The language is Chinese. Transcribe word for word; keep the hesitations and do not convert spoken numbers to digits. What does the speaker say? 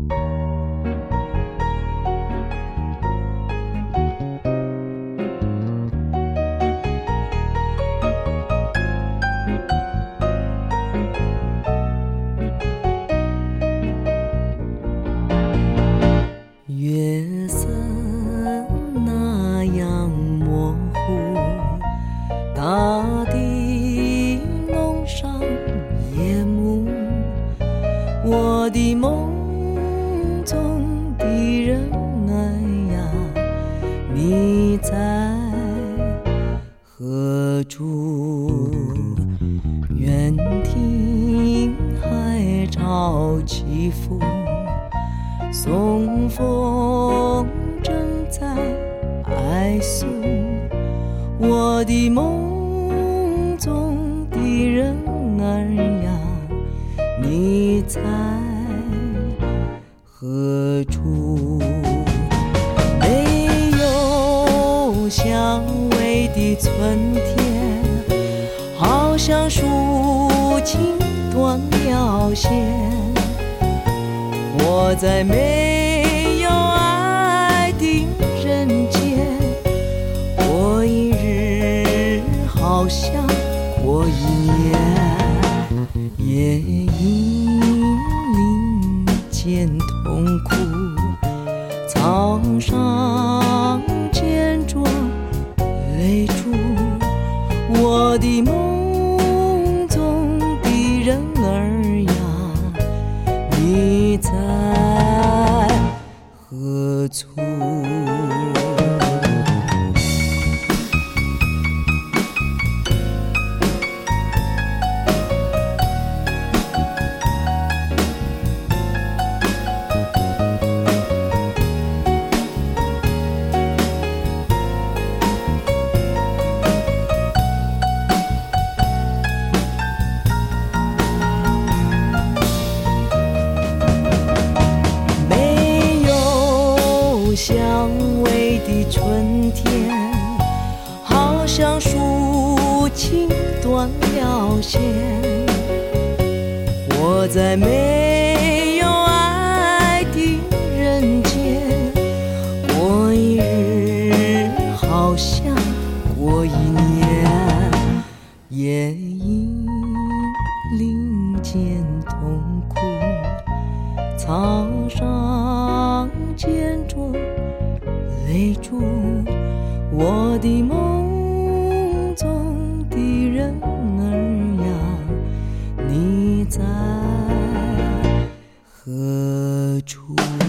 月色那样模糊，大地弄上夜幕，我的梦中的人儿呀，你在何处？愿听海潮起伏，送风正在哀诉，我的梦中的人儿呀，你在何处？没有香味的春天，好像抒情断了线，我在没有爱的人间，过一日好像过一年，夜莺林间痛哭，草上坚着泪珠，我的梦中的人儿呀，你在何处？香味的春天，好像抒情断了线，我在没有爱的人间，过一日好像过一年，夜莺林间痛哭，草上坚着泪珠，我的梦中的人儿呀，你在何处？